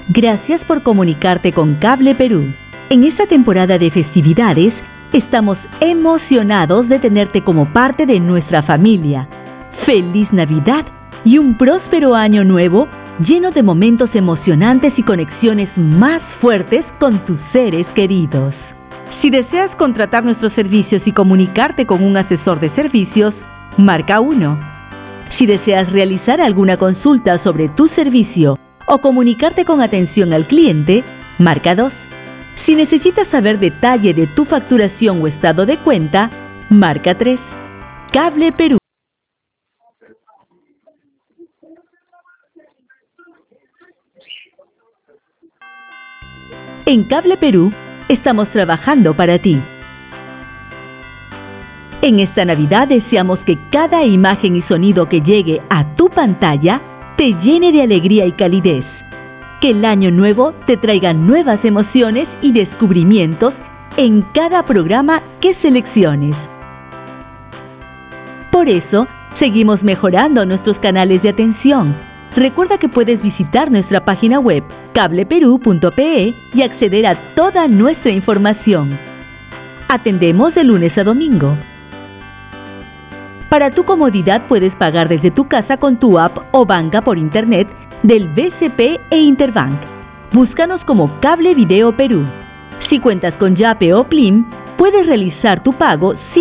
Gracias por comunicarte con Cable Perú. En esta temporada de festividades, estamos emocionados de tenerte como parte de nuestra familia. ¡Feliz Navidad y un próspero año nuevo lleno de momentos emocionantes y conexiones más fuertes con tus seres queridos! Si deseas contratar nuestros servicios y comunicarte con un asesor de servicios, marca 1. Si deseas realizar alguna consulta sobre tu servicio o comunicarte con atención al cliente, marca 2. Si necesitas saber detalle de tu facturación o estado de cuenta, marca 3. Cable Perú. En Cable Perú, estamos trabajando para ti. En esta Navidad deseamos que cada imagen y sonido que llegue a tu pantalla te llene de alegría y calidez. Que el año nuevo te traiga nuevas emociones y descubrimientos en cada programa que selecciones. Por eso, seguimos mejorando nuestros canales de atención. Recuerda que puedes visitar nuestra página web cableperú.pe y acceder a toda nuestra información. Atendemos de lunes a domingo. Para tu comodidad puedes pagar desde tu casa con tu app o banca por internet del BCP e Interbank. Búscanos como Cable Video Perú. Si cuentas con Yape o Plim, puedes realizar tu pago sin